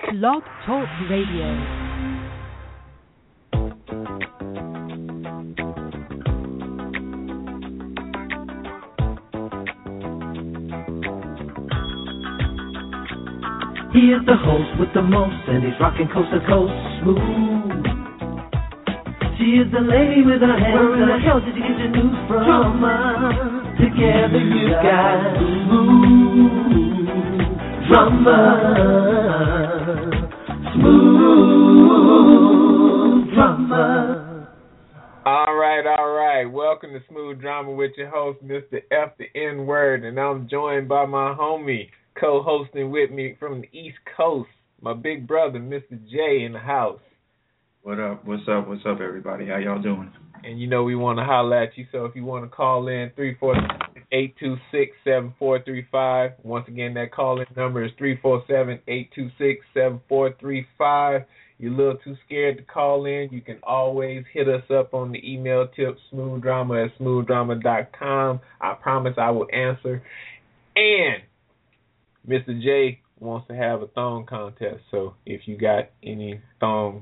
Blog Talk Radio. He is the host with the most, and he's rocking coast to coast, smooth. She is the lady with her hands. Where in the hell did you get your news from? Drama. Together you got smooth drama. Smooth drama. All right. Welcome to Smooth Drama with your host, Mr. F the N Word, and I'm joined by my homie, co-hosting with me from the East Coast, my big brother, Mr. J, in the house. What up? What's up, everybody? How y'all doing? And you know we want to holler at you, so if you want to call in, 347-826-7435. Once again, that call-in number is 347-826-7435. You're a little too scared to call in, you can always hit us up on the email tip, smoothdrama@smoothdrama.com. I promise I will answer. And Mr. J wants to have a thong contest, so if you got any thongs.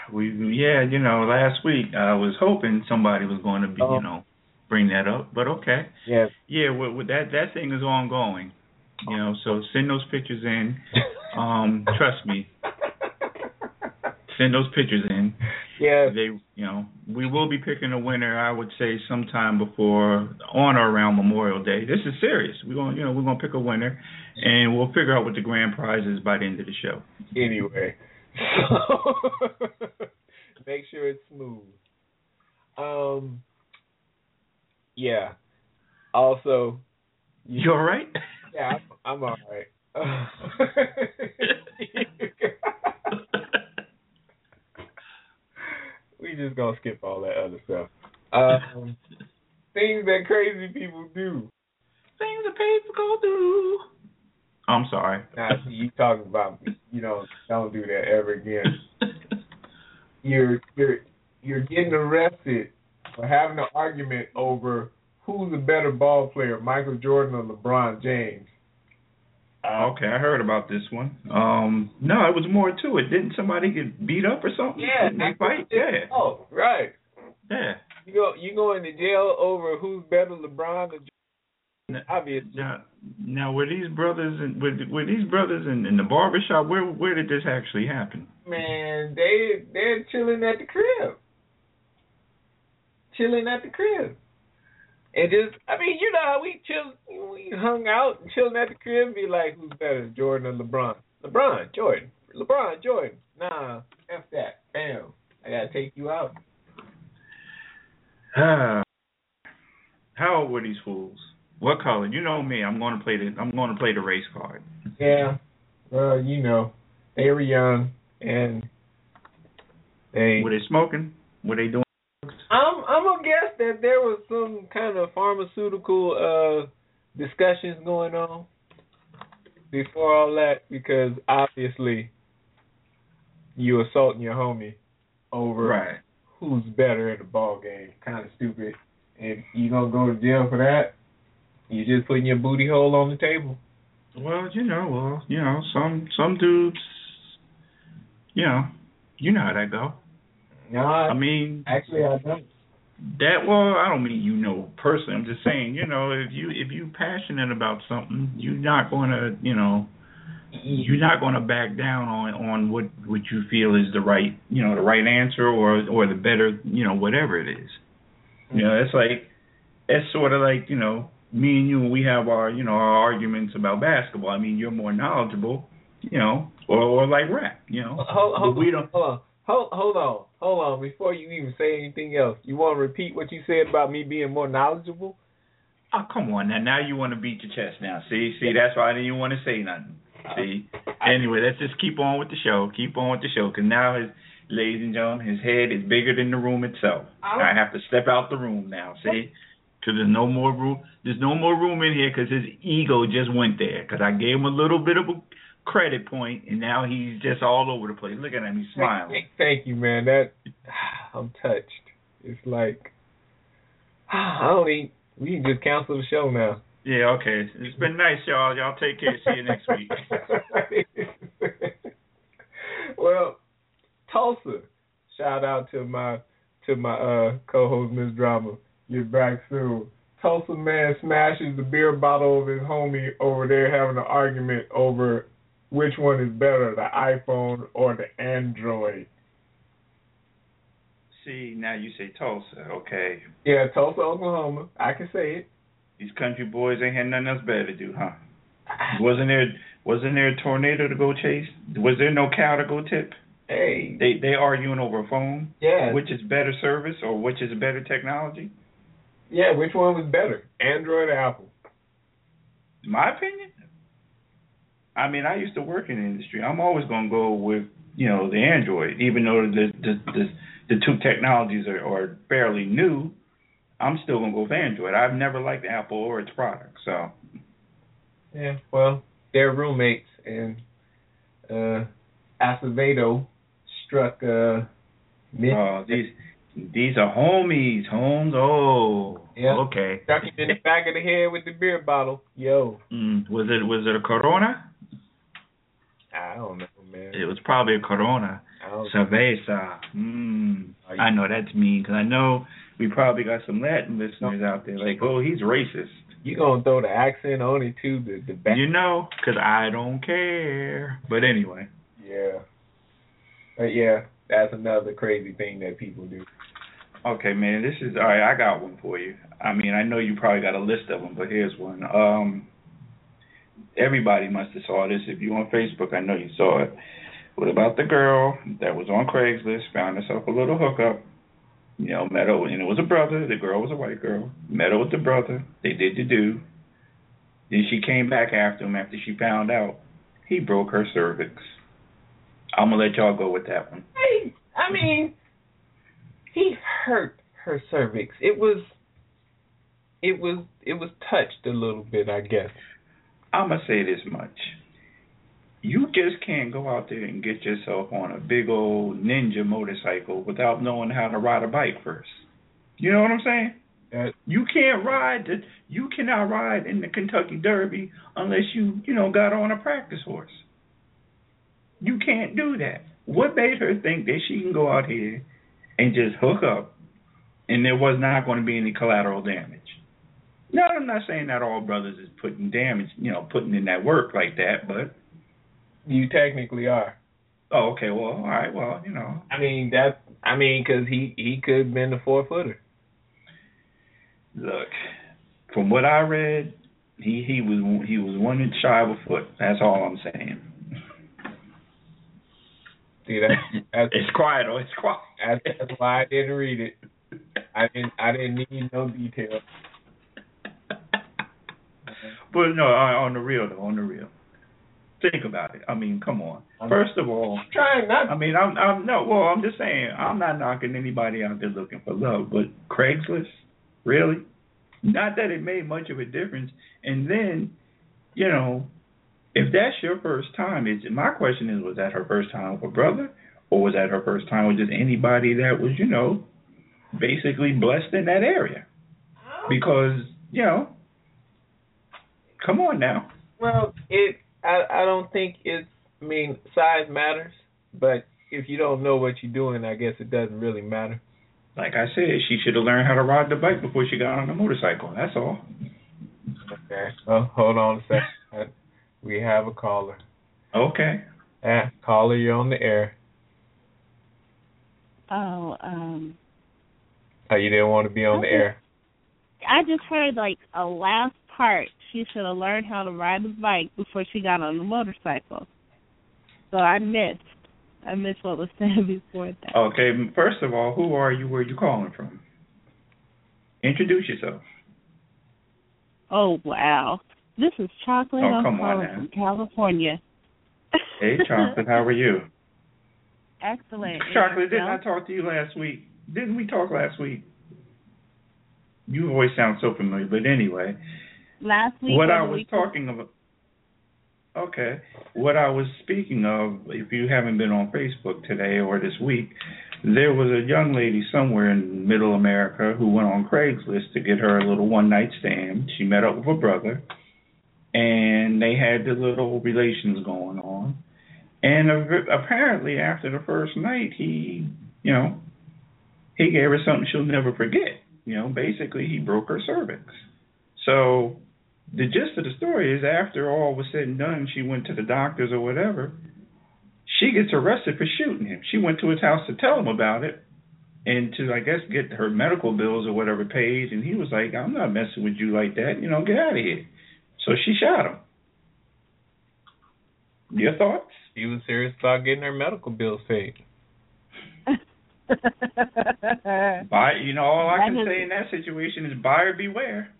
Last week I was hoping somebody was going to be, bring that up, but okay. Yeah. Yeah, that thing is ongoing, so send those pictures in. Trust me. Send those pictures in. Yeah. We will be picking a winner, I would say, sometime before, on or around Memorial Day. This is serious. We're gonna pick a winner, and we'll figure out what the grand prize is by the end of the show. Anyway, so make sure it's smooth. Yeah. Also, you all right? Yeah, I'm all right. We just gonna skip all that other stuff. Things that crazy people do. Things that people go through. I'm sorry. Nah, see, you talking about me. Don't do that ever again. You're getting arrested for having an argument over who's a better ball player, Michael Jordan or LeBron James. Okay, I heard about this one. No, it was more to it. Didn't somebody get beat up or something? Yeah, they fight. Yeah. Oh, right. Yeah. You going to jail over who's better, LeBron or Jordan? Obviously. Now were these brothers in the barbershop? Where did this actually happen? Man, they're chilling at the crib. And just, how we chill, we hung out and chilling at the crib and be like, who's better, Jordan or LeBron? LeBron, Jordan. Nah, F that. Bam. I gotta take you out. How old were these fools? What color? You know me. I'm going to play the race card. Yeah. Well, they were young and were they smoking? Were they doing? I'm gonna guess that there was some kind of pharmaceutical discussions going on before all that, because obviously you assaulting your homie over who's better at the ball game. Kind of stupid. If you gonna go to jail for that, you just putting your booty hole on the table. Well, some dudes, you know how that go. No, actually I don't. I don't mean personally. I'm just saying, if you passionate about something, you're not gonna back down on what you feel is the right answer or the better, whatever it is. It's sort of like, me and you, when we have our arguments about basketball. I mean, you're more knowledgeable, or like rap, Hold on. Before you even say anything else, you want to repeat what you said about me being more knowledgeable? Oh, come on. Now you want to beat your chest now. See, that's why I didn't even want to say nothing. See? Anyway, let's just keep on with the show. Because now, ladies and gentlemen, his head is bigger than the room itself. I have to step out the room now, see? Because there's no more room. There's no more room in here because his ego just went there. Because I gave him a little bit of a credit point, and now he's just all over the place. Look at him, he's smiling. Thank you, man. I'm touched. It's like, we can just cancel the show now. Yeah, okay. It's been nice, y'all. Y'all take care. See you next week. Tulsa. Shout out to my co-host Miss Drama. Get back soon. Tulsa man smashes the beer bottle of his homie over there having an argument over which one is better, the iPhone or the Android. See, now you say Tulsa, okay. Yeah, Tulsa, Oklahoma. I can say it. These country boys ain't had nothing else better to do, huh? Wasn't there a tornado to go chase? Was there no cow to go tip? Hey. They arguing over a phone? Yeah. Which is better service or which is better technology? Yeah, which one was better, Android or Apple? My opinion? I mean, I used to work in the industry. I'm always going to go with, the Android, even though the two technologies are fairly new. I'm still going to go with Android. I've never liked Apple or its products, so. Yeah, well, they're roommates, and Acevedo struck These are homies, Holmes. Oh, yeah. Okay. Struck him in the back of the head with the beer bottle. Yo. Was it a Corona? I don't know, man. It was probably a Corona. Cerveza. I know that's mean because I know we probably got some Latin listeners out there like, oh, he's racist. You gonna throw the accent on it too, the back? Because I don't care. But anyway. Yeah. Yeah, that's another crazy thing that people do. Okay, man, this is all right. I got one for you. I mean, I know you probably got a list of them, but here's one. Everybody must have saw this. If you're on Facebook, I know you saw it. What about the girl that was on Craigslist, found herself a little hookup? Met her, and it was a brother. The girl was a white girl. Met her with the brother. They did the do. Then she came back after him after she found out he broke her cervix. I'm gonna let y'all go with that one. Hey, I mean, he hurt her cervix. It was touched a little bit, I guess. I'm gonna say this much. You just can't go out there and get yourself on a big old ninja motorcycle without knowing how to ride a bike first. You know what I'm saying? You cannot ride in the Kentucky Derby unless you got on a practice horse. You can't do that. What made her think that she can go out here and just hook up and there was not going to be any collateral damage? No, I'm not saying that all brothers is putting in that work like that, but you technically are. Oh, okay. Well, all right. Well, I mean, because he could have been a 4-footer. Look, from what I read, he was 1 inch shy of a foot. That's all I'm saying. See that's it's quiet. Oh, it's quiet. That's why I didn't read it. I didn't need no details. But no, on the real though, think about it. I mean, come on. First of all, I'm trying not. I mean, I'm just saying, I'm not knocking anybody out there looking for love, but Craigslist, really? Not that it made much of a difference. And then, if that's your first time, my question is, was that her first time with a brother, or was that her first time with just anybody that was, basically blessed in that area? Because, come on now. Well, I don't think size matters, but if you don't know what you're doing, I guess it doesn't really matter. Like I said, she should have learned how to ride the bike before she got on the motorcycle. That's all. Okay. Well, hold on a second. We have a caller. Okay. Caller, you're on the air. Oh, you didn't want to be on the air? I just heard a last part. She should have learned how to ride the bike before she got on the motorcycle. So I missed what was said before that. Okay, first of all, who are you? Where are you calling from? Introduce yourself. Oh, wow. This is Chocolate. Oh, I'm come on calling now. from California. Hey, Chocolate, how are you? Excellent. Chocolate, didn't I talk to you last week? Didn't we talk last week? You always sound so familiar, but anyway. Last week. What I was talking about. Okay. What I was speaking of, if you haven't been on Facebook today or this week, there was a young lady somewhere in Middle America who went on Craigslist to get her a little one-night stand. She met up with her brother, and they had the little relations going on. And apparently, after the first night, he gave her something she'll never forget. Basically, he broke her cervix. So the gist of the story is, after all was said and done, she went to the doctors or whatever. She gets arrested for shooting him. She went to his house to tell him about it and to, I guess, get her medical bills or whatever paid. And he was like, I'm not messing with you like that. Get out of here. So she shot him. Your thoughts? She was serious about getting her medical bills paid. All I can say in that situation is buyer beware.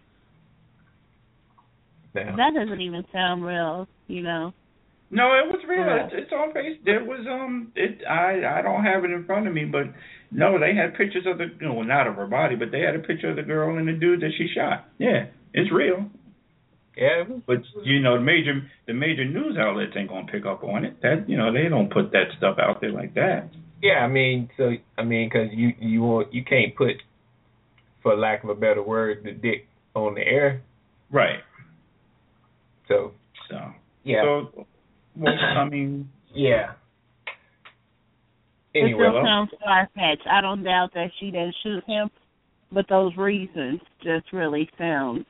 That doesn't even sound real, No, it was real. Yeah. It's on Facebook. There was I don't have it in front of me, but no, they had pictures of the not of her body, but they had a picture of the girl and the dude that she shot. Yeah, it's real. Yeah, but the major news outlets ain't gonna pick up on it. That they don't put that stuff out there like that. Yeah, because you can't put, for lack of a better word, the dick on the air. Right. So yeah. So, well, yeah. It Anyway, still sounds far-fetched. I don't doubt that she didn't shoot him, but those reasons just really sound.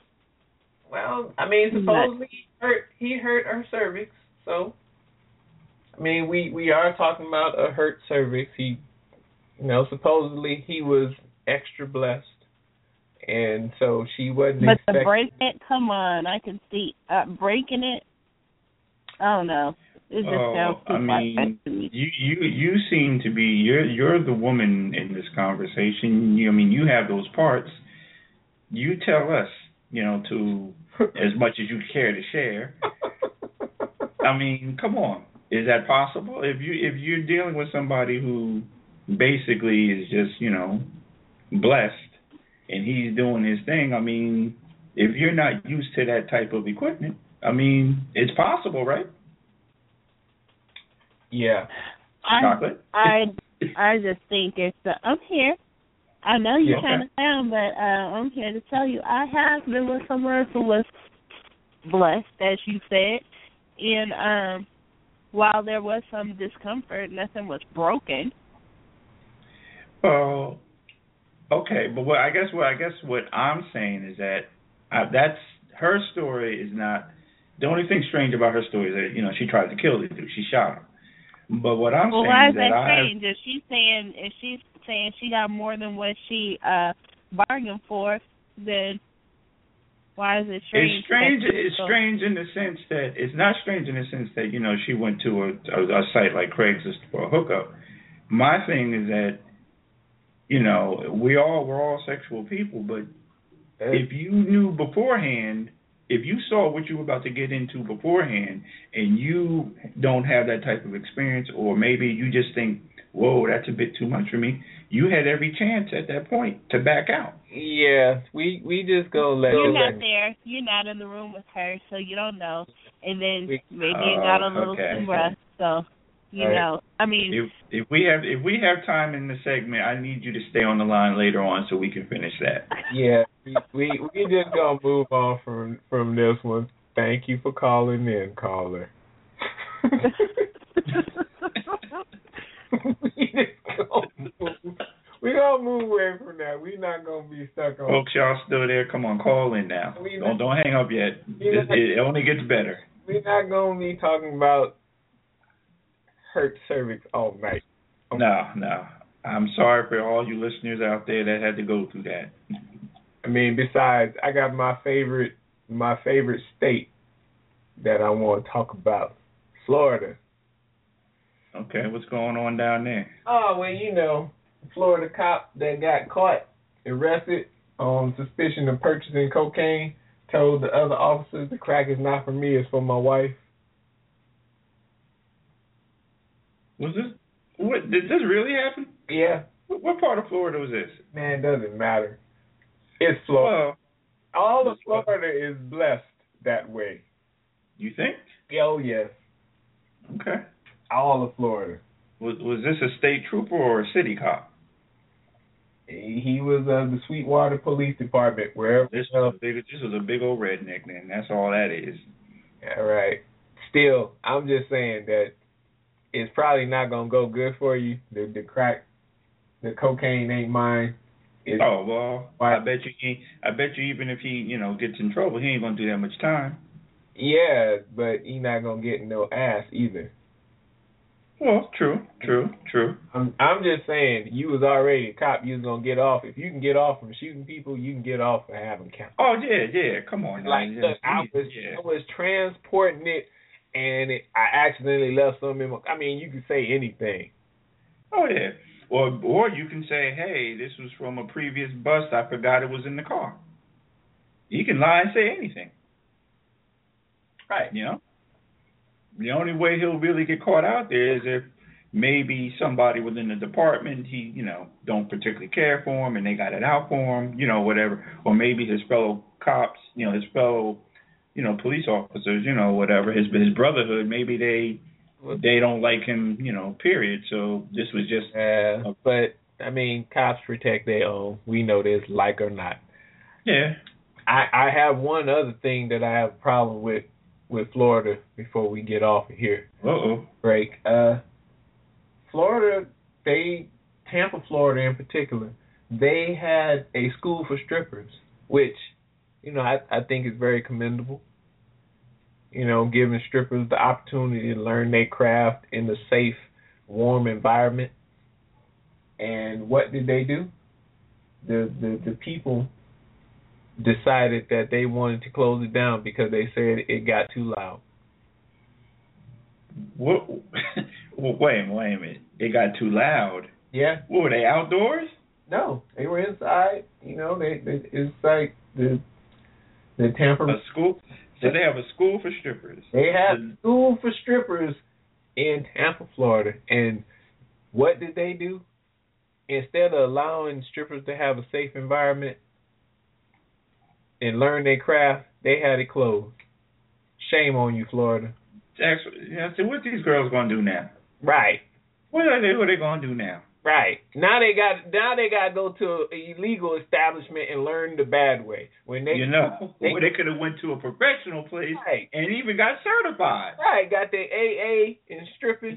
Supposedly he hurt her cervix. So, we are talking about a hurt cervix. He, supposedly he was extra blessed. And so she wasn't expecting. But the breaking it, come on, I can see breaking it. I don't know. It just sounds too far-fetched to me. You seem to be you're the woman in this conversation. You have those parts. You tell us, to as much as you care to share. Come on, is that possible? If you're dealing with somebody who basically is just blessed, and he's doing his thing, if you're not used to that type of equipment, it's possible, right? Yeah. Chocolate? I just think it's I'm here. I know you're Okay. kind of down, but I'm here to tell you I have been with someone who was blessed, as you said, and while there was some discomfort, nothing was broken. Well, okay, but I guess what I'm saying is that that's her story is not the only thing strange about her story is that she tried to kill the dude, she shot him. But what I'm saying why is is that strange? If she's saying she got more than what she bargained for, then why is it strange? It's strange in the sense that it's not strange in the sense that she went to a site like Craigslist for a hookup. My thing is that we're all sexual people, but if you knew beforehand, if you saw what you were about to get into beforehand, and you don't have that type of experience, or maybe you just think, whoa, that's a bit too much for me, you had every chance at that point to back out. Yeah, we just gonna let You're not there. You're not in the room with her, so you don't know. And then maybe you got a little too rough, so know. If we have time in the segment, I need you to stay on the line later on so we can finish that. Yeah, we just gonna move on from this one. Thank you for calling in, caller. We gonna move away from that. We not gonna be stuck on. Folks, y'all still there? Come on, call in now. Don't hang up yet. It only gets better. We're not gonna be talking about hurt cervix all night. No. I'm sorry for all you listeners out there that had to go through that. Besides, I got my favorite state that I want to talk about, Florida. Okay, what's going on down there? Oh, well, Florida cop that got caught, arrested on suspicion of purchasing cocaine, told the other officers the crack is not for me, it's for my wife. Did this really happen? Yeah. What part of Florida was this? Man, it doesn't matter. It's Florida. All of Florida is blessed that way. You think? Oh, yes. Okay. All of Florida. Was this a state trooper or a city cop? He was the Sweetwater Police Department, wherever. This was a big old redneck, then. That's all that is. Yeah, right. still, I'm just saying that it's probably not gonna go good for you. The crack, the cocaine ain't mine. Oh well, I bet you even if he gets in trouble, he ain't gonna do that much time. Yeah, but he not gonna get no ass either. Well, true. I'm just saying, you was already a cop. You was gonna get off. If you can get off from shooting people, you can get off for having count. Oh yeah. Come on. Like, look, I was transporting it, and I accidentally left some in my. I mean, you can say anything. Oh yeah. Or you can say, hey, this was from a previous bust. I forgot it was in the car. You can lie and say anything. Right. The only way he'll really get caught out there is if maybe somebody within the department, he, don't particularly care for him and they got it out for him, whatever. Or maybe his fellow cops, his fellow, police officers, whatever, his brotherhood, maybe they don't like him, period. So this was just... but, I mean, cops protect their own. We know this, like or not. Yeah. I have one other thing that I have a problem with Florida before we get off of here. Break. Florida, Tampa, Florida in particular, they had a school for strippers, which, I think is very commendable. Giving strippers the opportunity to learn their craft in a safe, warm environment. And what did they do? The people decided that they wanted to close it down because they said it got too loud. What? Wait a minute. It got too loud? Yeah. What, were they outdoors? No, they were inside. It's like the Tampa... A school? So they have a school for strippers. They have a school for strippers in Tampa, Florida. And what did they do? Instead of allowing strippers to have a safe environment and learn their craft, they had it closed. Shame on you, Florida. So what these girls gonna do now? Right. What are they gonna do now? Right. Now they got to go to an illegal establishment and learn the bad way. When they they could have went to a professional place, right, and even got certified. Right. Got their AA in stripping.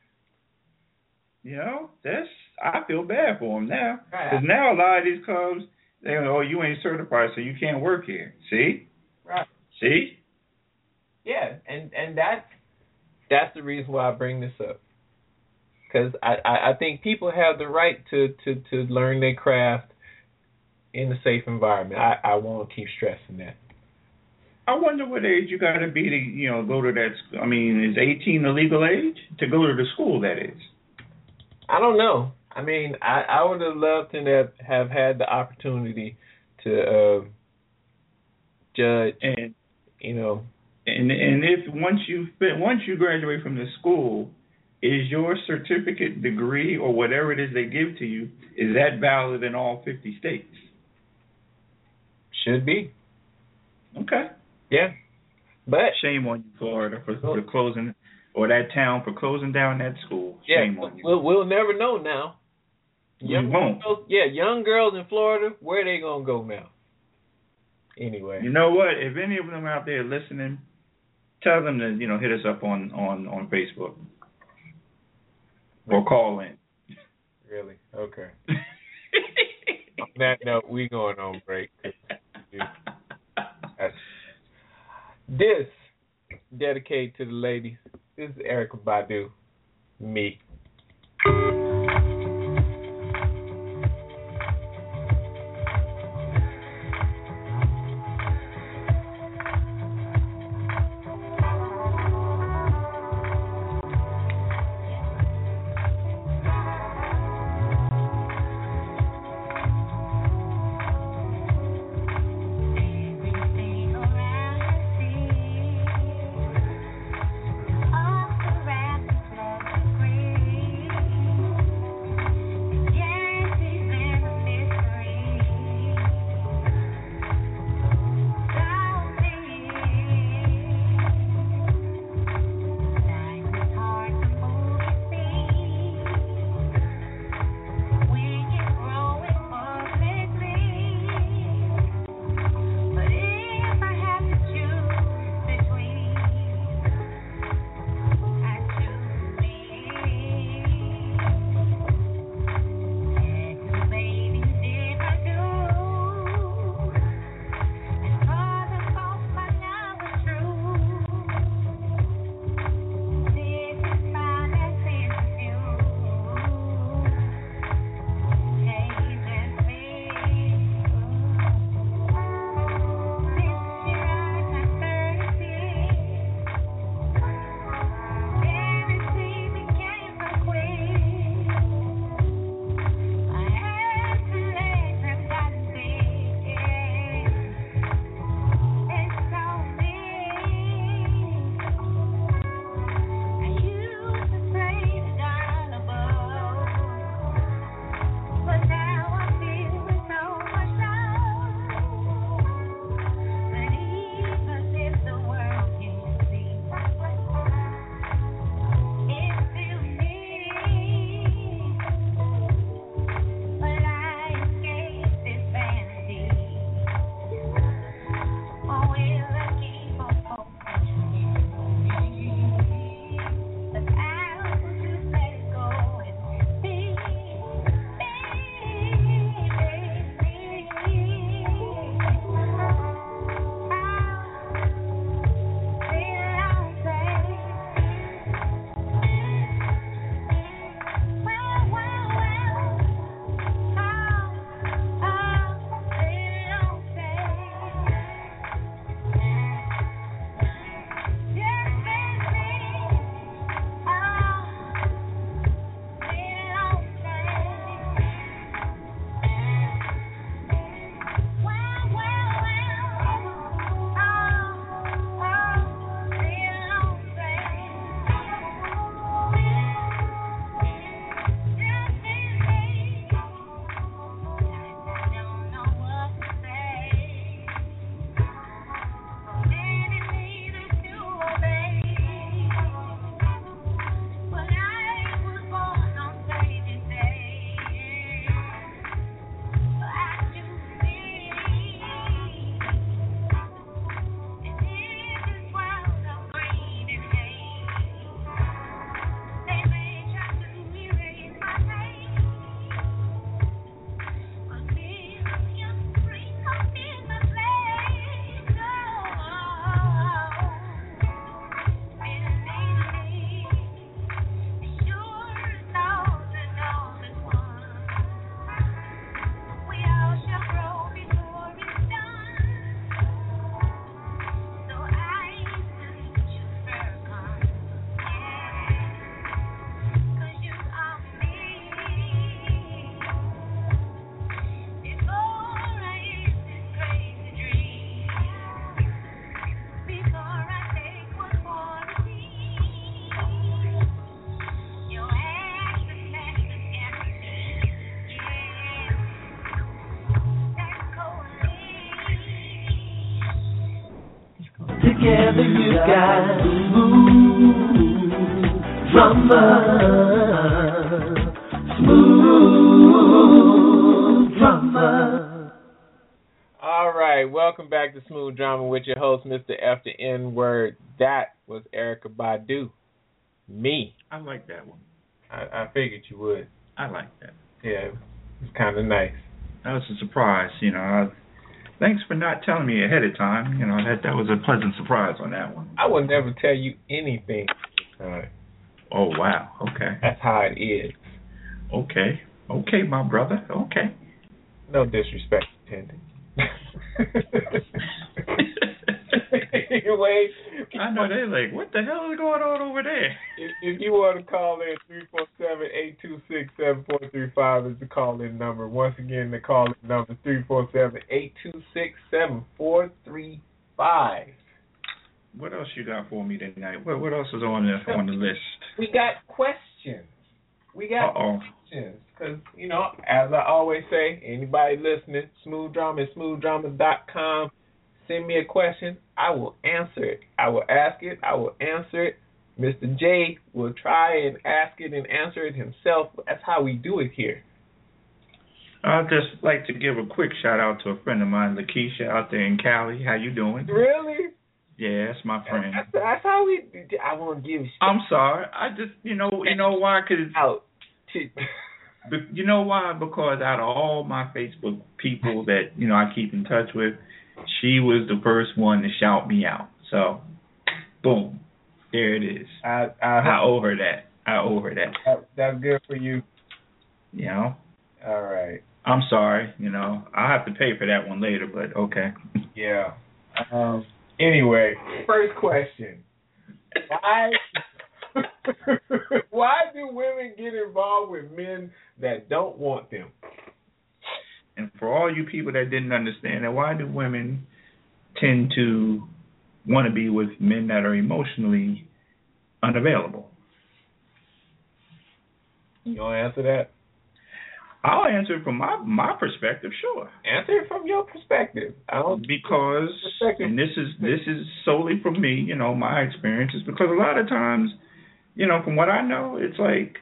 I feel bad for them now. Right. Because now a lot of these clubs, they go, you ain't certified, so you can't work here. See? Right. See? Yeah, and that's the reason why I bring this up. Because I think people have the right to learn their craft in a safe environment. I want to keep stressing that. I wonder what age you got to be to go to that school. I mean, is 18 the legal age to go to the school? That is. I don't know. I mean, I would have loved to have had the opportunity to judge, and and if once you graduate from the school, is your certificate, degree, or whatever it is they give to you, is that valid in all 50 states? Should be. Okay. Yeah. But shame on you, Florida, for closing, or that town for closing down that school. Shame on you. We'll never know now. We won't. Young girls in Florida, where they gonna go now? Anyway. You know what? If any of them out there listening, tell them to hit us up on Facebook. Or call in. Really? Okay. On that note, we going on break. This dedicated to the ladies. This is Erykah Badu. Me. Free. Together you got smooth drama. Smooth drama. All right, welcome back to Smooth Drama with your host, Mr. F the N-Word. That was Erykah Badu. Me. I like that one. I figured you would. I like that. Yeah, it's kind of nice. That was a surprise, Thanks for not telling me ahead of time. That was a pleasant surprise on that one. I will never tell you anything. Oh, wow. Okay. That's how it is. Okay. Okay, my brother. Okay. No disrespect intended. Anyway, I know they're like, what the hell is going on over there? If you want to call in, 347-826-7435 is the call-in number. Once again, the call-in number is 347-826-7435. What else you got for me tonight? What else is on the list? We got questions. Questions. Because, as I always say, anybody listening, Smooth Drama at smoothdrama.com. Send me a question. I will answer it. I will ask it. I will answer it. Mr. J will try and ask it and answer it himself. That's how we do it here. I'd just like to give a quick shout out to a friend of mine, Lakeisha, out there in Cali. How you doing? Really? Yeah, that's my friend. That's how we. I want to give. I'm sorry. I just, you know why? Because out. You know why? Because out of all my Facebook people that I keep in touch with, she was the first one to shout me out. So, boom, there it is. I owe her that. That's good for you. All right. I'm sorry. I'll have to pay for that one later, but okay. Yeah. Anyway, first question. Why do women get involved with men that don't want them? And for all you people that didn't understand that, why do women tend to want to be with men that are emotionally unavailable? You want to answer that? I'll answer it from my perspective, sure. Answer it from your perspective. Because, and this is solely from me, my experiences, because a lot of times, from what I know, it's like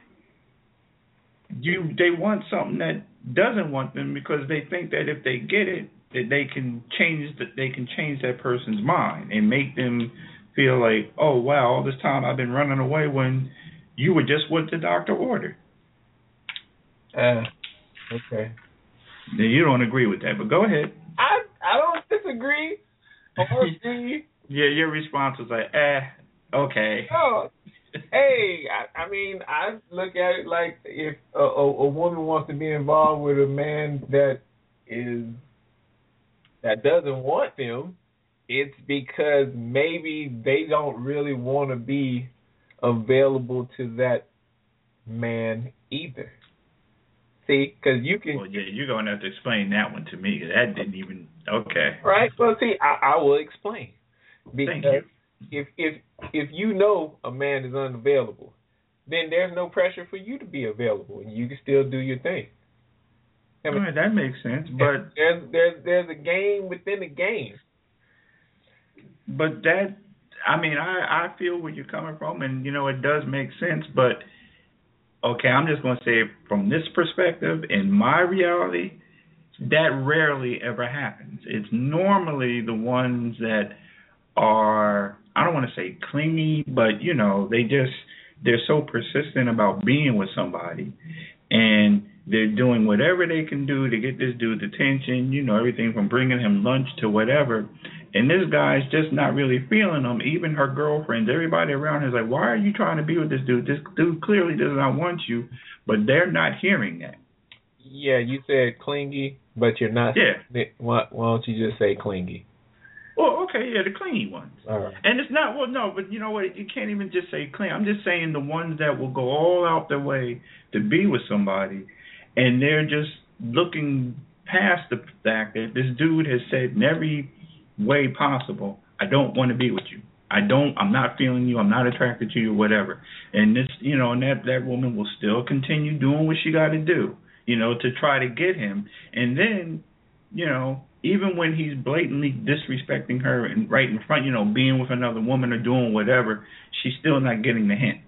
they want something that doesn't want them because they think that if they get it, that they can change that person's mind and make them feel like, oh wow, all this time I've been running away when you were just what the doctor ordered. Okay. Now, you don't agree with that, but go ahead. I don't disagree. Or agree. Yeah, your response was like, okay. No. Hey, I mean, I look at it like if a woman wants to be involved with a man that doesn't want them, it's because maybe they don't really want to be available to that man either. See, because you can. Well, yeah, you're going to have to explain that one to me. That didn't even. Okay. Right. Well, see, I will explain. Because thank you. If you know a man is unavailable, then there's no pressure for you to be available, and you can still do your thing. All right, that makes sense, but there's a game within a game. But that, I feel where you're coming from, and it does make sense. But okay, I'm just going to say from this perspective, in my reality, that rarely ever happens. It's normally the ones that are, I don't want to say clingy, but they're so persistent about being with somebody, and they're doing whatever they can do to get this dude's attention, everything from bringing him lunch to whatever, and this guy's just not really feeling them. Even her girlfriends, everybody around her is like, why are you trying to be with this dude? This dude clearly does not want you, but they're not hearing that. Yeah, you said clingy, but you're not. Yeah. Why don't you just say clingy? Well, okay, yeah, the clingy ones. All right. And it's not, well, no, but you know what? You can't even just say clingy. I'm just saying the ones that will go all out their way to be with somebody, and they're just looking past the fact that this dude has said in every way possible, I don't want to be with you. I'm not feeling you. I'm not attracted to you, whatever. And this, and that woman will still continue doing what she got to do, to try to get him. And then even when he's blatantly disrespecting her and right in front, being with another woman or doing whatever, she's still not getting the hint.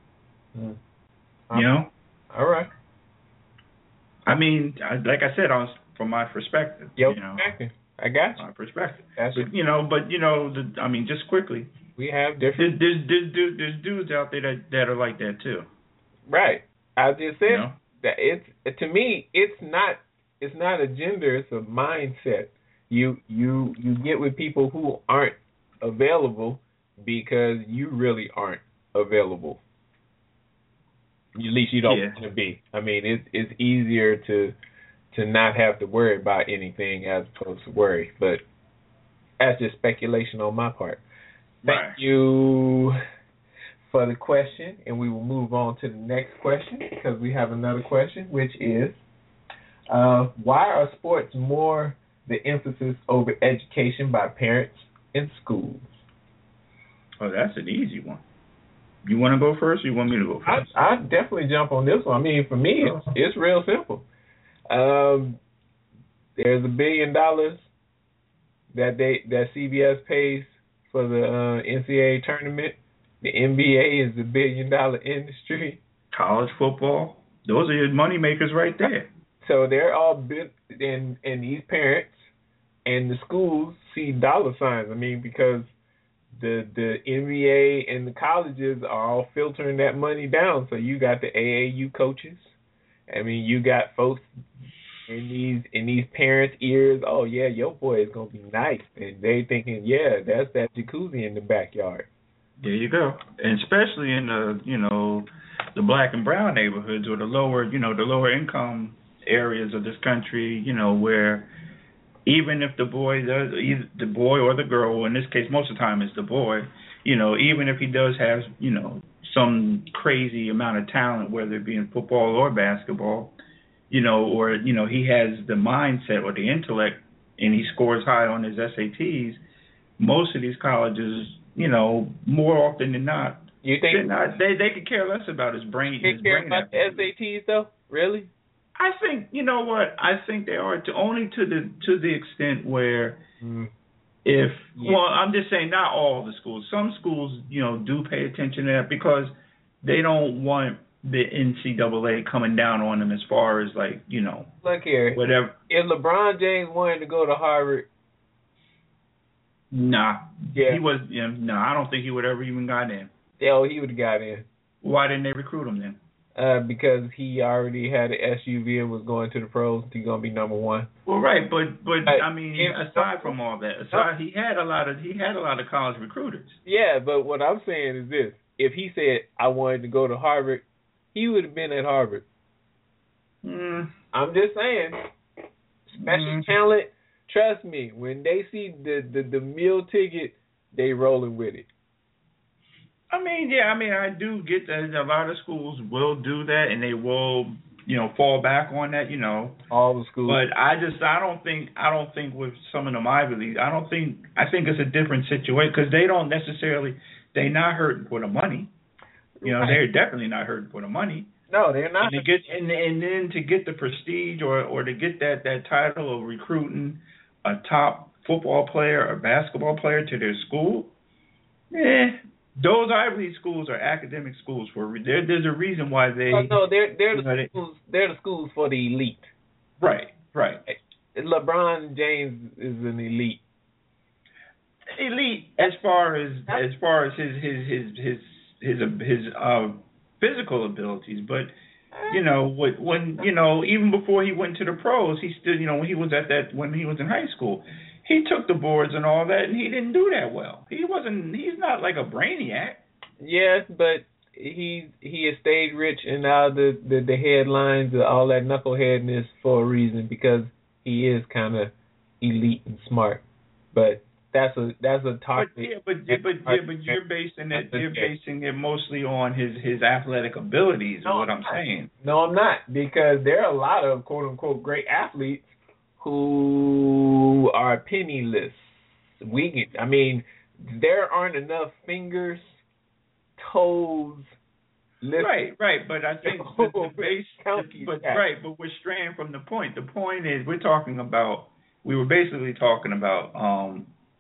All right. I mean, like I said, from my perspective. Perspective. I got you. My perspective. That's just quickly. We have different. There's dudes out there that are like that too. Right. I just said that to me it's not a gender, it's a mindset. You get with people who aren't available because you really aren't available. At least you don't want to be. I mean, it's easier to not have to worry about anything as opposed to worry. But that's just speculation on my part. Thank you for the question, and we will move on to the next question because we have another question, which is, why are sports more the emphasis over education by parents in schools? Oh, that's an easy one. You want to go first, or you want me to go first? I'd definitely jump on this one. I mean, for me, it's real simple. There's $1 billion that CBS pays for the NCAA tournament. The NBA is $1 billion industry. College football, those are your money makers right there. So they're all big, and these parents and the schools see dollar signs. I mean, because the NBA and the colleges are all filtering that money down. So you got the AAU coaches. I mean, you got folks in these parents' ears. Oh yeah, your boy is gonna be nice, and they thinking, yeah, that's that jacuzzi in the backyard. There you go. And especially in the black and brown neighborhoods or the lower income areas of this country, where even if the boy or the girl, in this case most of the time it's the boy, even if he does have, some crazy amount of talent, whether it be in football or basketball, or he has the mindset or the intellect and he scores high on his SATs, most of these colleges, more often than not, you think they could care less about his brain. They care about the SATs though, really? I think I think they are only to the extent where I'm just saying not all the schools. Some schools do pay attention to that because they don't want the NCAA coming down on them as far as Look here, whatever. If LeBron James wanted to go to Harvard. Nah. Yeah. He was. I don't think he would ever even got in. Yeah, he would have got in. Why didn't they recruit him then? Because he already had an SUV and was going to the pros. He's gonna be number one. Well, right, but I mean, aside from all that, he had a lot of college recruiters. Yeah, but what I'm saying is this: if he said I wanted to go to Harvard, he would have been at Harvard. I'm just saying, special talent. Trust me, when they see the meal ticket, they rolling with it. I do get that a lot of schools will do that, and they will, fall back on that, All the schools. But I don't think with some of them Ivy Leagues, I think it's a different situation because they're not hurting for the money. Right. They're definitely not hurting for the money. No, they're not. And then to get the prestige or to get that title of recruiting a top football player or basketball player to their school, those Ivy League schools are academic schools. There's a reason why they. No, they're the schools. They're the schools for the elite. Right. LeBron James is an elite. Elite as far as his physical abilities, but when even before he went to the pros, he still when he was in high school, he took the boards and all that, and he didn't do that well. He's not like a brainiac. Yes, but he has stayed rich and out of the headlines, all that knuckleheadness for a reason, because he is kind of elite and smart. But that's a topic. But you're basing it mostly on his athletic abilities. Is what I'm saying. No, I'm not, because there are a lot of quote unquote great athletes who are penniless. There aren't enough fingers, toes. Right. But I think the base. But we're straying from the point. The point is we're talking about we were basically talking about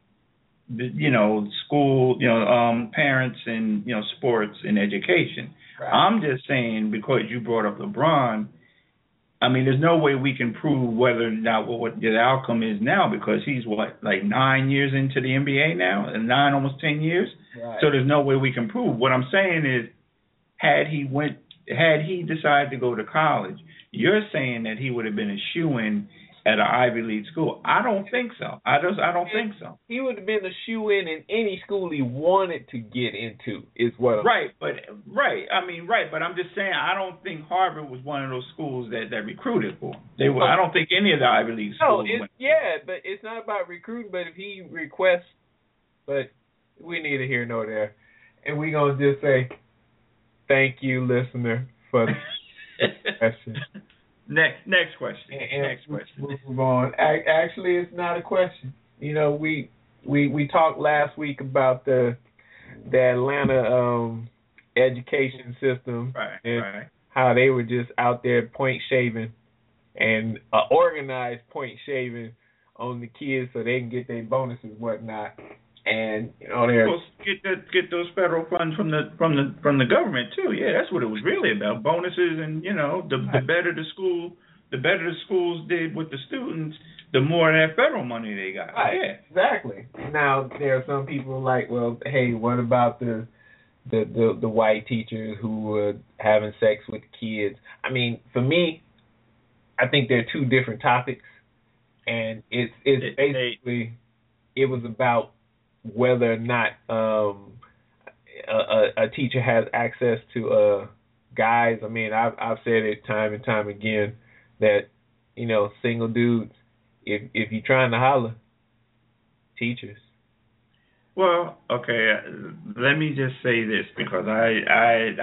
school, parents and sports and education. Right. I'm just saying, because you brought up LeBron, I mean, there's no way we can prove whether or not what the outcome is now, because he's like 9 years into the NBA now, and almost 10 years. Right. So there's no way we can prove. What I'm saying is, had he decided to go to college, you're saying that he would have been a shoo-in at an Ivy League school. I don't think so. I don't think so. He would have been a shoo-in in any school he wanted to get into, is what I'm Right. But I'm just saying, I don't think Harvard was one of those schools that recruited for him. I don't think any of the Ivy League schools went. Yeah, but it's not about recruiting, but if he requests, but we neither here nor there. And we're going to just say, thank you, listener, for the question. Next question. Next question. We'll move on. Actually, it's not a question. We talked last week about the Atlanta education system, right. How they were just out there point shaving and organized point shaving on the kids so they can get their bonuses and whatnot. And they're get those federal funds from the government too. Yeah, that's what it was really about. Bonuses, and the better the schools did with the students, the more that federal money they got. Right. Yeah. Exactly. Now there are some people like, well, hey, what about the white teachers who were having sex with kids? I mean, for me, I think they're two different topics, and it's basically it was about whether or not a teacher has access to guys. I mean, I've said it time and time again that single dudes, if you're trying to holler, teachers. Well, okay. Let me just say this, because I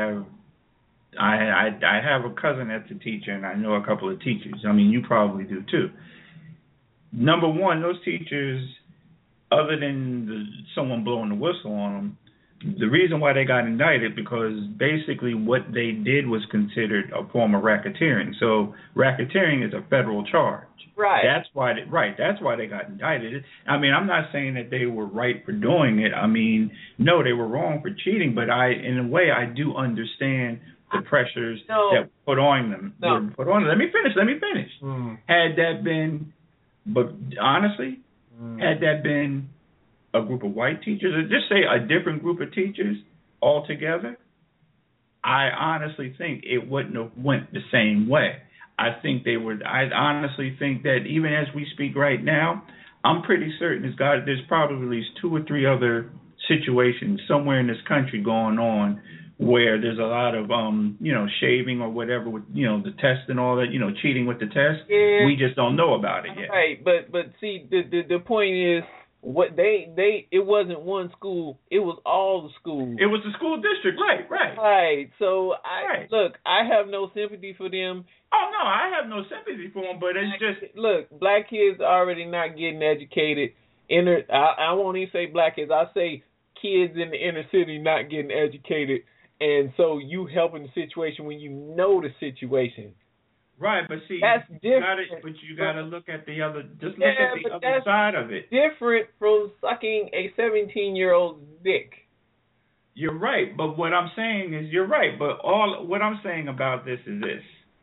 have a cousin that's a teacher, and I know a couple of teachers. I mean, you probably do too. Number one, those teachers, other than someone blowing the whistle on them, the reason why they got indicted, because basically what they did was considered a form of racketeering. So racketeering is a federal charge. Right. That's why they got indicted. I mean, I'm not saying that they were right for doing it. I mean, no, they were wrong for cheating. But in a way, I do understand the pressures that put on them. No. Put on. Let me finish. Had that been, but honestly, had that been a group of white teachers, or just say a different group of teachers altogether, I honestly think it wouldn't have went the same way. I honestly think that even as we speak right now, I'm pretty certain there's probably at least 2 or 3 other situations somewhere in this country going on where there's a lot of shaving or whatever with the test and all that, cheating with the test. Yeah. We just don't know about it yet. Right, but see, the point is, what it wasn't one school, it was all the schools. It was the school district, right. Right. So look, I have no sympathy for them. Oh no, I have no sympathy for them, but it's just, look, black kids are already not getting educated. I won't even say black kids. I say kids in the inner city not getting educated, and so you helping the situation when you know the situation. Right, but see, that's different. You got to look at the other. Just look at the other side of it. Different from sucking a 17-year-old's dick. You're right, but what I'm saying is you're right. But what I'm saying about this is this.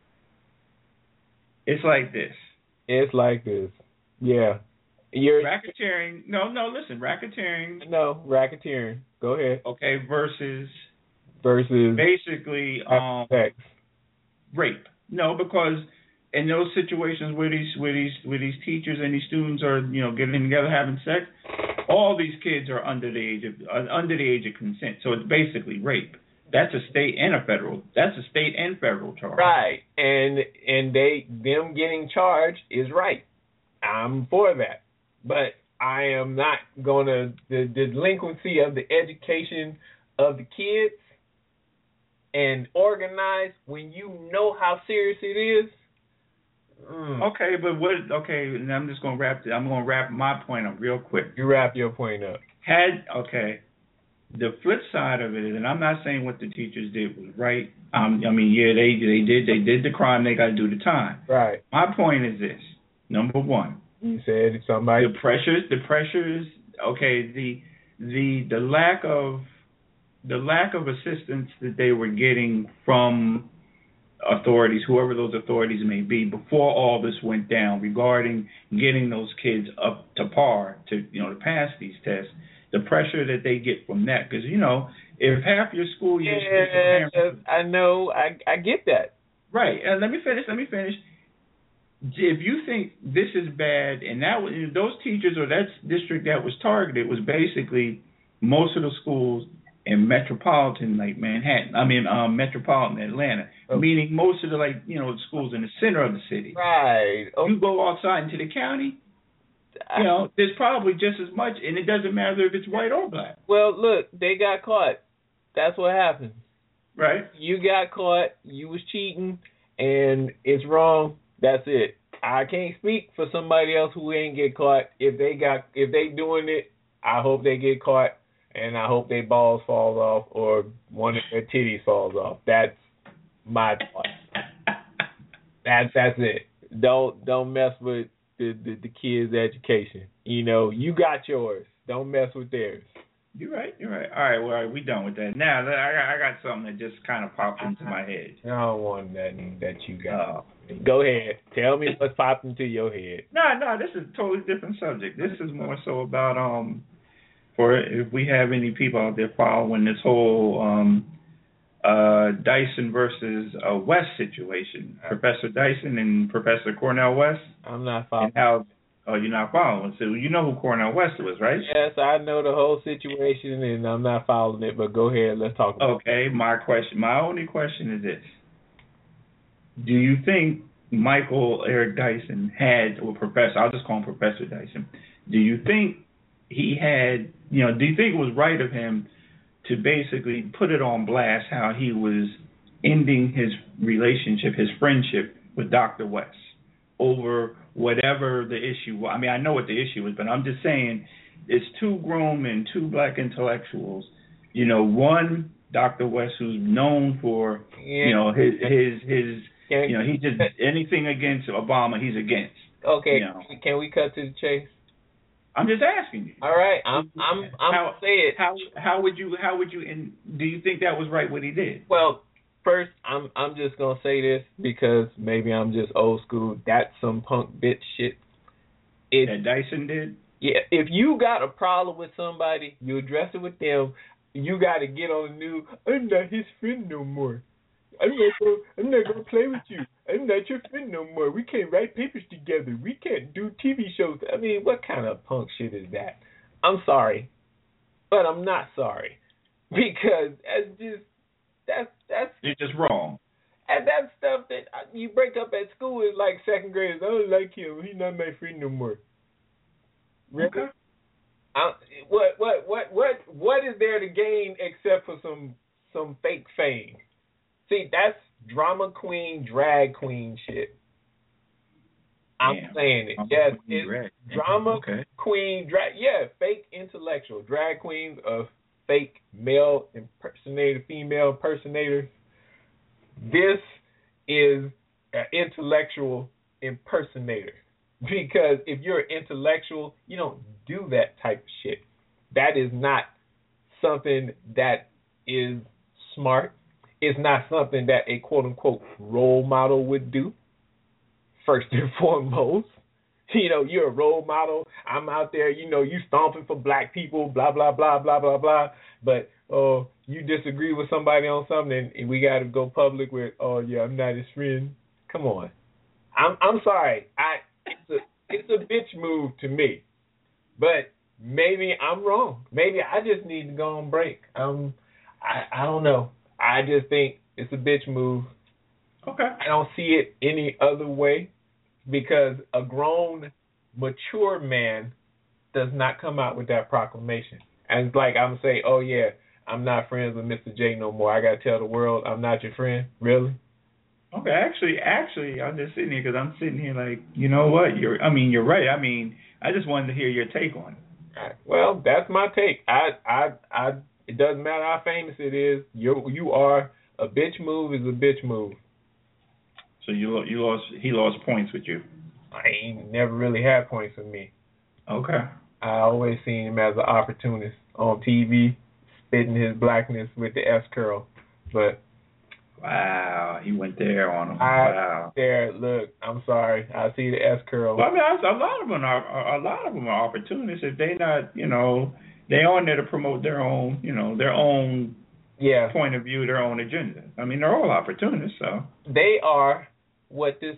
It's like this. It's like this. Yeah. Racketeering. No, listen. Racketeering. No, racketeering. Go ahead. Okay, versus basically sex. Rape. No, because in those situations where these teachers and these students are getting together having sex, all these kids are under the age of consent. So it's basically rape. That's a state and federal charge. Right, and them getting charged is right. I'm for that, but I am not gonna the delinquency of the education of the kids and organize when you know how serious it is. Okay, but and I'm just gonna wrap my point up real quick. You wrap your point up. The flip side of it is, and I'm not saying what the teachers did was right. They did the crime. They got to do the time. Right. My point is this: number one, You said somebody. The pressures. Okay, the lack of assistance that they were getting from authorities, whoever those authorities may be, before all this went down, regarding getting those kids up to par to pass these tests. The pressure that they get from that, because if half your school year, I know, I get that. Right, and let me finish. If you think this is bad, and those teachers or that district that was targeted was basically most of the schools in metropolitan metropolitan Atlanta, meaning most of the schools in the center of the city. Right. You go outside into the county, there's probably just as much, and it doesn't matter if it's white or black. Well, look, they got caught. That's what happened. Right. You got caught. You was cheating, and it's wrong. That's it. I can't speak for somebody else who ain't get caught. If they doing it, I hope they get caught, and I hope their balls falls off or one of their titties falls off. That's my thought. That's it. Don't mess with the kids' education. You got yours. Don't mess with theirs. You're right. All right, well, we done with that. Now, I got something that just kind of popped into my head. I don't want nothing that you got. Go ahead. Tell me what's popped into your head. No, this is a totally different subject. This is more so about, for if we have any people out there following this whole Dyson versus West situation. Professor Dyson and Professor Cornel West. I'm not following. You're not following. So you know who Cornel West was, right? Yes, I know the whole situation, and I'm not following it. But go ahead, let's talk about it. Okay, my only question is this: do you think Michael Eric Dyson or Professor? I'll just call him Professor Dyson. Do you think he had? Do you think it was right of him to basically put it on blast how he was ending his relationship, his friendship with Dr. West over whatever the issue was? I mean, I know what the issue was, but I'm just saying it's two grown men, two black intellectuals. One, Dr. West, who's known for, his he just anything against Obama, he's against. Okay, can we cut to the chase? I'm just asking you. All right, I'm gonna say it. How would you and do you think that was right what he did? Well, first, I'm just gonna say this because maybe I'm just old school. That's some punk bitch shit. That Dyson did? Yeah. If you got a problem with somebody, you address it with them. You got to get on the news. I'm not his friend no more. I'm not gonna play with you. I'm not your friend no more. We can't write papers together. We can't do TV shows. I mean, what kind of punk shit is that? I'm sorry, but I'm not sorry because that's you're just wrong. And that stuff that you break up at school is like second graders. I don't like him. He's not my friend no more. Really? Okay. What is there to gain except for some fake fame? See, that's drama queen, drag queen shit. I'm saying it. Yes, it's drama queen, drag. Yeah, fake intellectual. Drag queens of fake male impersonator, female impersonators. This is an intellectual impersonator. Because if you're an intellectual, you don't do that type of shit. That is not something that is smart. It's not something that a quote-unquote role model would do, first and foremost. You're a role model. I'm out there, you stomping for black people, blah, blah, blah, blah, blah, blah. But, you disagree with somebody on something, and we got to go public with, I'm not his friend. Come on. I'm sorry. It's a bitch move to me. But maybe I'm wrong. Maybe I just need to go on break. I don't know. I just think it's a bitch move. Okay. I don't see it any other way because a grown, mature man does not come out with that proclamation. And it's like I'm saying, I'm not friends with Mr. J no more. I got to tell the world I'm not your friend. Really? Okay, actually, I'm just sitting here because I'm sitting here like, you know what? You're right. I mean, I just wanted to hear your take on it. Well, that's my take. It doesn't matter how famous it is. You are a bitch move is a bitch move. So he lost points with you. ain't never really had points for me. Okay. I always seen him as an opportunist on TV, spitting his blackness with the S curl. But wow, he went there on him. Wow. Look, I'm sorry. I see the S curl. Well, I mean, a lot of them are opportunists. If they not, they on there to promote their own, their own point of view, their own agenda. I mean, they're all opportunists. So they are what this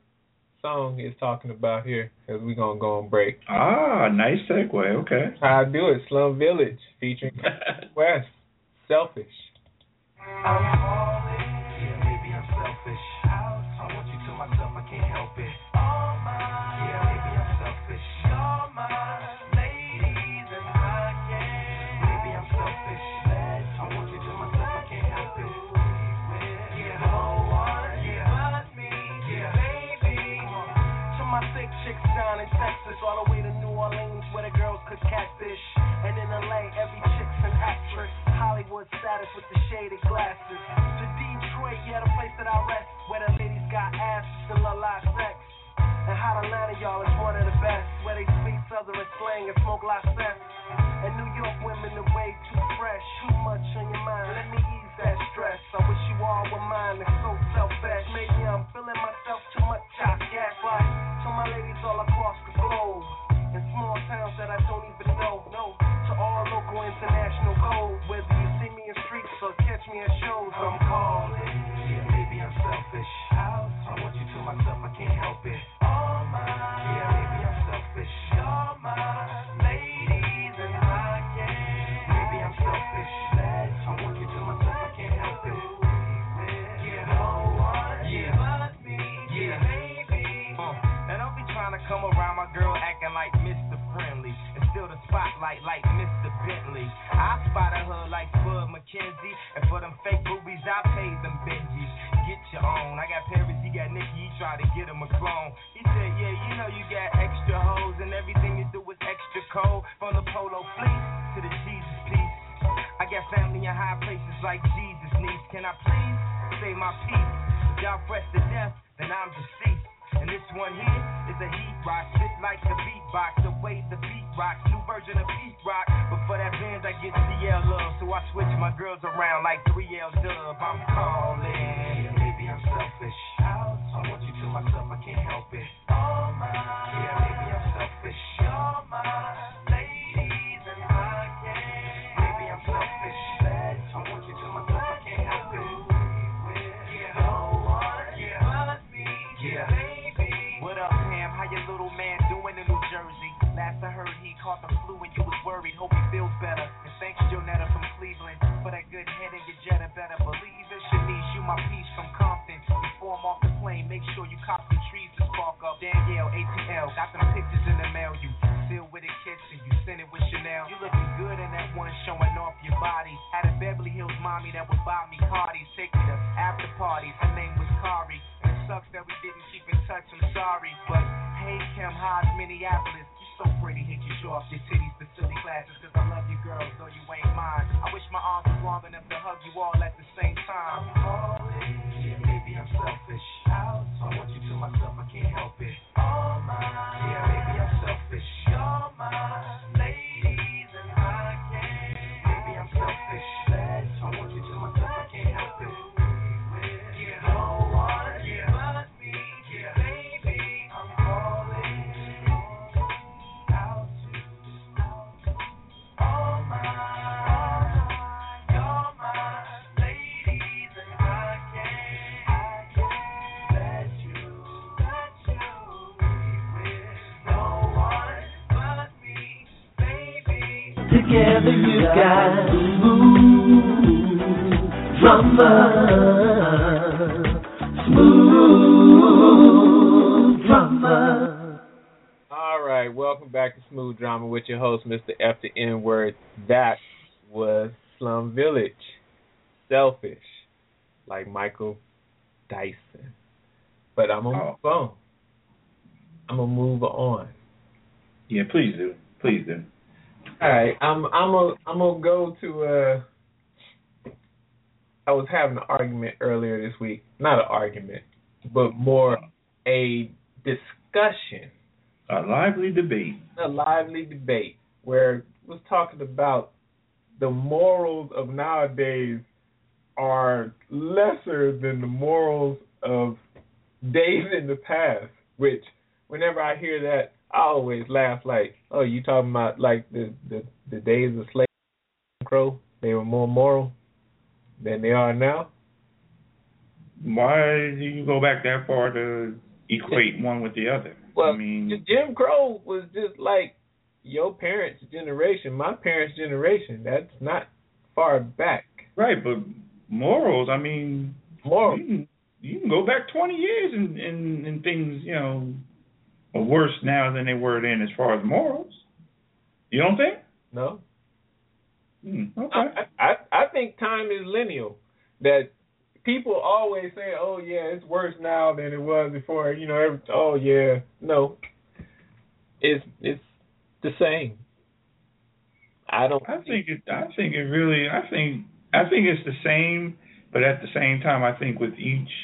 song is talking about here, because we're going to go on break. Ah, nice segue. Okay. How I do it, Slum Village, featuring West, Selfish. I'm falling, yeah, maybe I'm selfish. I want you to myself, I can't help it. Yeah, maybe I'm selfish. You're my ladies and I can't. Maybe I'm selfish. I want you to myself, I can't help it. Yeah, no one but me, yeah, baby. To my sick chicks down in Texas, all the way to New Orleans, where the girls cook catfish. And in LA, every chick's an actress. Hollywood status with the shaded glasses. To Detroit, yeah, the place that I rest, where the ladies got ass, still a lot of sex. And Hot Atlanta, y'all, is one of the best, where they speak Southern slang and smoke lot of sex. And New York women are way too fresh, too much on your mind. Let me ease that stress. I wish you all were mine. It's so selfish. Maybe I'm feeling myself too much. I gaslight to my ladies all across the globe, in small towns that I don't even know. No, to all local, international gold. Whether you see me in streets or catch me at shows, I'm calling. Yeah, maybe I'm selfish. I want you to myself, I can't help it. Yeah, maybe I'm selfish. You're my ladies and I can't. Maybe I'm selfish. I want you to myself, I can't help it. Yeah, no one but me. Yeah, baby. And I'll be trying to come around my girl acting like Mr. Friendly, and still the spotlight like Mr. Bentley. I spotted her like Bud McKenzie, and for them fake boobies I paid them Benjis. Get your own. I got Paris, he got Nikki, he tried to get him a clone. He said, yeah, you know you got extra hoes, and everything you do is extra cold. From the polo fleece to the Jesus piece. I got family in high places like Jesus needs. Can I please say my piece? If y'all press to death, then I'm deceased. And this one here is a heat rock, fit like the beatbox, the way the beat rocks, new version of beat rock. But for that Benz I get CL love, so I switch my girls around like 3L Dub. I'm calling. Yeah, maybe I'm selfish. I want you to myself, I can't help it. Yeah, maybe I'm selfish. You're my ladies and I can't. Maybe I'm selfish. I want you to myself, I can't help it. Yeah, no one but me. Yeah. What up, Pam? How your little man doing in New Jersey? Last I heard he caught the flu and you was worried. Hope he feels better. And thanks, Jonetta from Cleveland, for that good head in your Jetta. Better believe it. Shanice, you my piece from Compton. Before I'm off the plane, make sure you cop the trees to spark up. Danielle, ATL, got them pictures in the mail. You sealed with a kiss and you sent it with Chanel. You looking good in that one showing off your body. Had a Beverly Hills mommy that would buy me Cardis. Take me to after parties. Her name was Kari. Sucks that we didn't keep in touch, I'm sorry. But hey, Kim Hodge, Minneapolis, you so pretty, hit you show off your titties, facility classes, cause I love you girls, though you ain't mine. I wish my arms was long enough to hug you all at the same time. I'm falling, yeah, maybe I'm selfish. I want you to myself, I can't help it. Yeah, maybe I'm selfish. You're my ladies and I can't. Maybe I'm selfish. I want you to myself, I can't help it. Yeah, no one. Together you got smooth drama. All right, welcome back to Smooth Drama with your host, Mr. F the N-Word. That was Slum Village, Selfish, like Michael Dyson. But I'm gonna move on. I'm gonna move on. Yeah, please do. Please do. All right, I'm gonna go to. I was having an argument earlier this week. Not an argument, but more a discussion, a lively debate, where it was talking about the morals of nowadays are lesser than the morals of days in the past, which whenever I hear that, I always laugh like, oh, you talking about like the days of slavery and Crow? They were more moral than they are now? Why do you go back that far to equate one with the other? Well, I mean, Jim Crow was just like your parents' generation, my parents' generation. That's not far back. Right, but morals, I mean, morals. You can go back 20 years and things, you know, are worse now than they were then as far as morals. You don't think? No. Okay. I think time is linear. That people always say, "Oh yeah, it's worse now than it was before." You know, oh yeah, no, it's the same. I think it's the same, but at the same time, I think with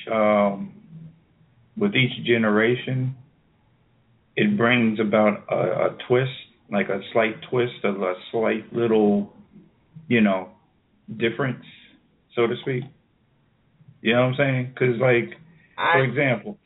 each generation, it brings about a twist, like a slight twist of a slight little, you know, difference, so to speak. You know what I'm saying? Because, like, for example,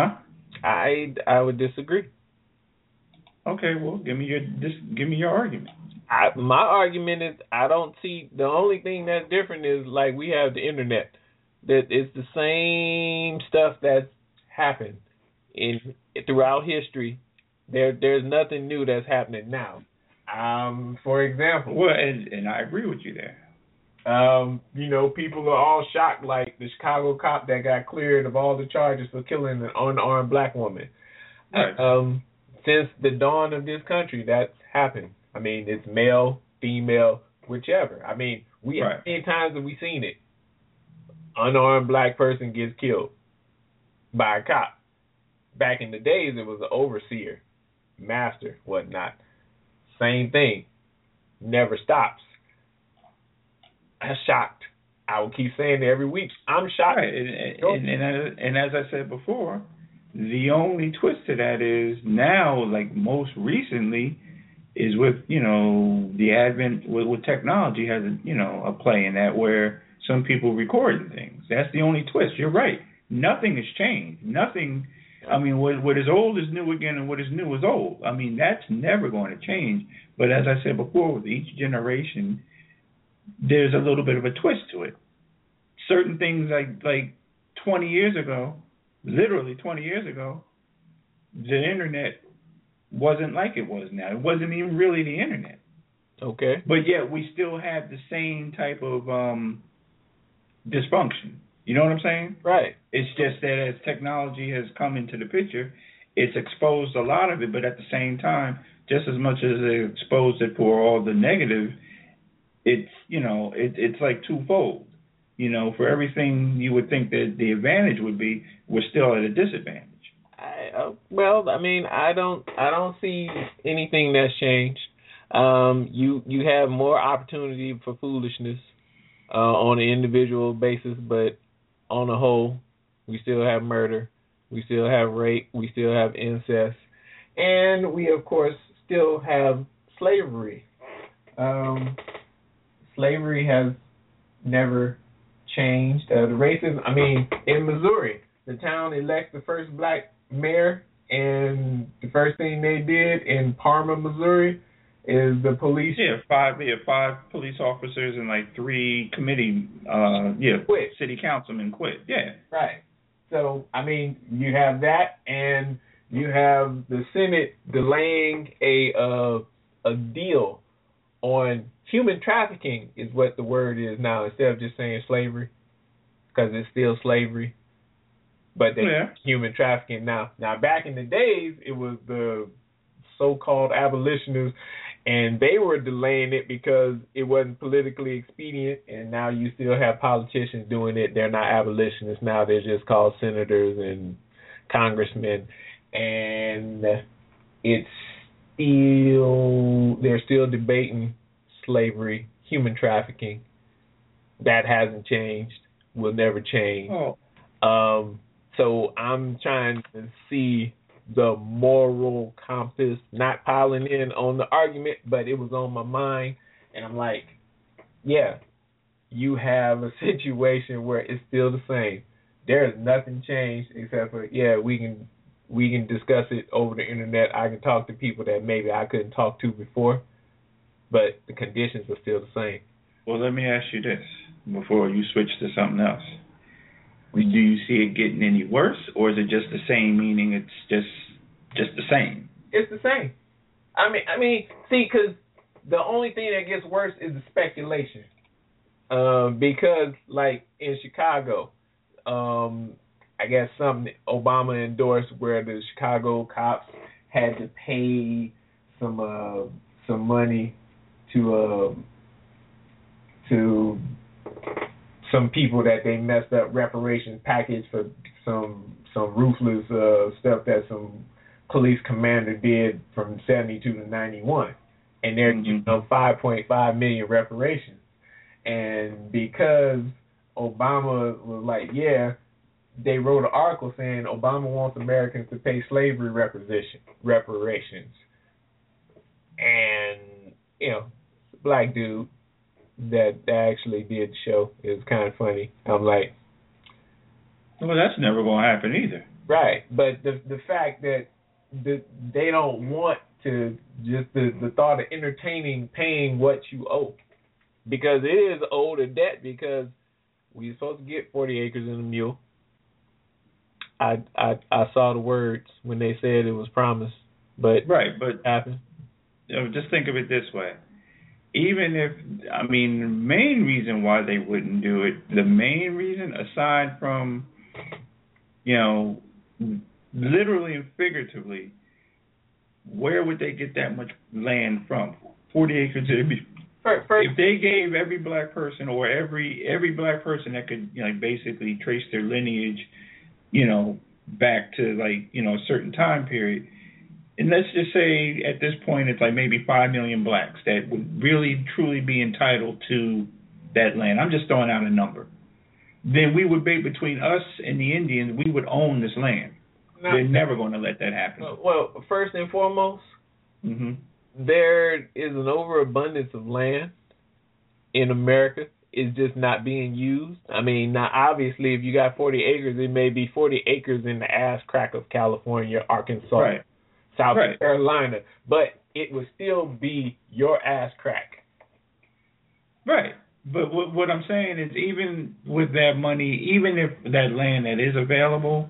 I would disagree. Okay, well, give me your argument. My argument is I don't see, the only thing that's different is like we have the internet. That it's the same stuff that's happened throughout history. There's nothing new that's happening now. For example, well, and I agree with you there. You know, people are all shocked, like the Chicago cop that got cleared of all the charges for killing an unarmed black woman. Right. Since the dawn of this country, that's happened. I mean, it's male, female, whichever. I mean, how many times have we seen it? Unarmed black person gets killed by a cop. Back in the days, it was an overseer, master, whatnot. Same thing. Never stops. I'm shocked. I will keep saying it every week. I'm shocked. Right. And as I said before, the only twist to that is now, like most recently, is with, you know, the advent with technology has a play in that where some people recording things. That's the only twist. You're right. Nothing has changed. Nothing. I mean, what is old is new again, and what is new is old. I mean, that's never going to change. But as I said before, with each generation, there's a little bit of a twist to it. Certain things like 20 years ago, literally 20 years ago, the internet wasn't like it was now. It wasn't even really the internet. Okay. But yet we still have the same type of dysfunction. You know what I'm saying? Right. It's just that as technology has come into the picture, it's exposed a lot of it, but at the same time, just as much as it exposed it for all the negative, it's, you know, it's like twofold. You know, for everything you would think that the advantage would be, we're still at a disadvantage. Well, I mean, I don't see anything that's changed. You have more opportunity for foolishness on an individual basis, but on the whole, we still have murder, we still have rape, we still have incest, and we of course still have slavery. Slavery has never changed. The racism, I mean, in Missouri, the town elects the first black mayor, and the first thing they did in Parma, Missouri, is the police. Five police officers and like 3 committee, quit. City councilmen quit. Yeah. Right. So, I mean, you have that, and you have the Senate delaying a deal on human trafficking, is what the word is now, instead of just saying slavery, because it's still slavery. But human trafficking now. Now, back in the days, it was the so-called abolitionists, and they were delaying it because it wasn't politically expedient, and now you still have politicians doing it. They're not abolitionists now. They're just called senators and congressmen, and they're still debating slavery, human trafficking. That hasn't changed, will never change. Oh. So I'm trying to see the moral compass, not piling in on the argument, but it was on my mind, and I'm like, yeah, you have a situation where it's still the same. There is nothing changed except for, yeah, we can discuss it over the internet. I can talk to people that maybe I couldn't talk to before, but the conditions are still the same. Well, let me ask you this before you switch to something else. Do you see it getting any worse, or is it just the same, meaning it's just the same? It's the same. I mean, see, because the only thing that gets worse is the speculation. Because, like, in Chicago, I guess something Obama endorsed where the Chicago cops had to pay some money to some people that they messed up, reparations package for some ruthless stuff that some police commander did from 72 to 91, and they're giving them 5.5 million reparations. And because Obama was like, yeah, they wrote an article saying Obama wants Americans to pay slavery reparations. And, you know, black dude that actually did the show. It was kind of funny. I'm like, well, that's never going to happen either. Right, but the fact that they don't want to, just the thought of entertaining paying what you owe, because it is owed a debt, because we were supposed to get 40 acres and a mule. I saw the words when they said it was promised, but right, but happened. Just think of it this way. Even if, I mean, the main reason why they wouldn't do it, the main reason, aside from, you know, literally and figuratively, where would they get that much land from? 40 acres. It'd be, if they gave every black person, or every black person that could, you know, basically trace their lineage, you know, back to, like, you know, a certain time period. And let's just say at this point it's like maybe 5 million blacks that would really truly be entitled to that land. I'm just throwing out a number. Then we would be, between us and the Indians, we would own this land. Now, they're never going to let that happen. Well, first and foremost, there is an overabundance of land in America. It's just not being used. I mean, now obviously if you got 40 acres, it may be 40 acres in the ass crack of California, Arkansas. Right. South Carolina, but it would still be your ass crack. Right. But what I'm saying is, even with that money, even if that land that is available,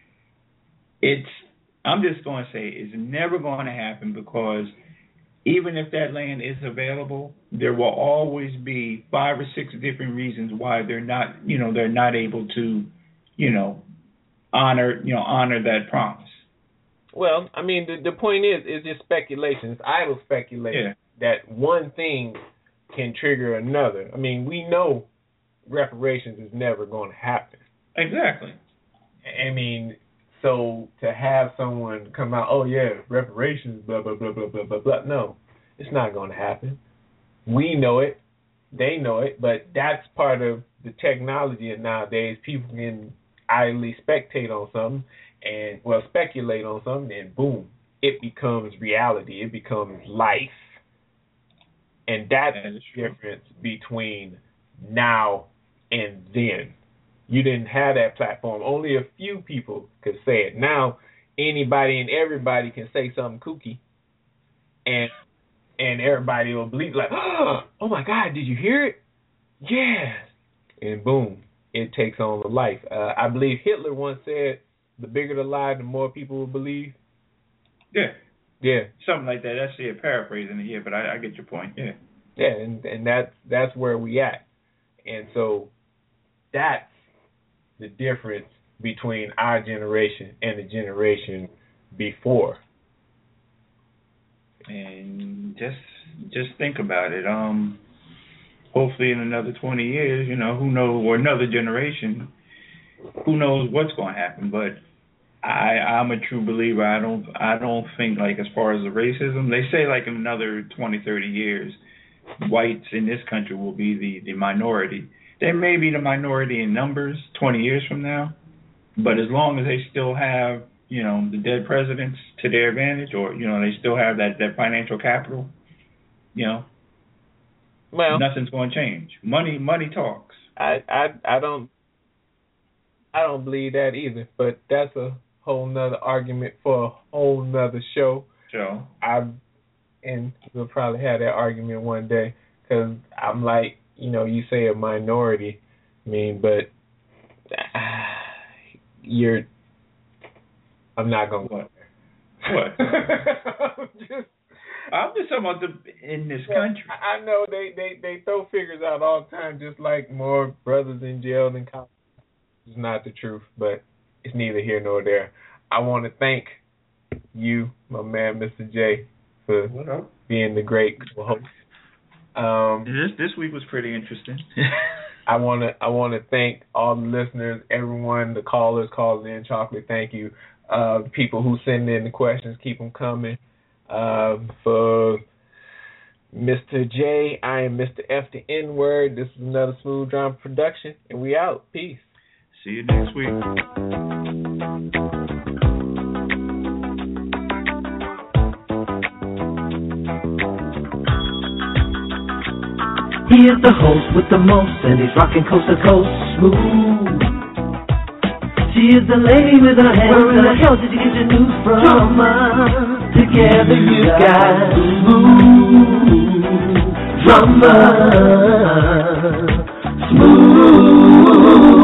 I'm just going to say it's never going to happen, because even if that land is available, there will always be 5 or 6 different reasons why they're not able to, honor that promise. Well, I mean, the point is just speculation. It's idle speculation that one thing can trigger another. I mean, we know reparations is never going to happen. Exactly. I mean, so to have someone come out, oh yeah, reparations, blah, blah, blah, blah, blah, blah, blah. No, it's not going to happen. We know it. They know it. But that's part of the technology of nowadays. People can idly spectate on something, and speculate on something, and boom, it becomes reality. It becomes life. And that's the difference between now and then. You didn't have that platform. Only a few people could say it. Now anybody and everybody can say something kooky, and everybody will believe, like, oh my God, did you hear it? Yes. And boom, it takes on the life. I believe Hitler once said, the bigger the lie, the more people will believe. Yeah. Yeah. Something like that. That's paraphrasing it, but I get your point. Yeah. Yeah, and that's where we at. And so that's the difference between our generation and the generation before. And just think about it. Hopefully in another 20 years, who knows, or another generation, who knows what's going to happen. But I'm a true believer. I don't think, like, as far as the racism, they say, like, in another 20, 30 years, whites in this country will be the minority. They may be the minority in numbers 20 years from now, but as long as they still have the dead presidents to their advantage, or they still have that financial capital. Well, nothing's going to change. Money talks. I don't believe that either, but that's a whole nother argument for a whole nother show. Sure. And we'll probably have that argument one day, because I'm like, you say a minority, but I'm not gonna go there. What? I'm just talking about in this country. I know they throw figures out all the time, just like more brothers in jail than cops. It's not the truth, but it's neither here nor there. I want to thank you, my man, Mr. J, for being the great host. This week was pretty interesting. I want to thank all the listeners, everyone, the callers calling in. Chocolate, thank you. People who send in the questions, keep them coming. For Mr. J, I am Mr. F the N-word. This is another Smooth Drama production, and we out. Peace. See you next week. He is the host with the most, and he's rocking coast to coast smooth. She is the lady with her hands. Where in the hell did you get your news from? Drama. Together you got smooth drama. Smooth.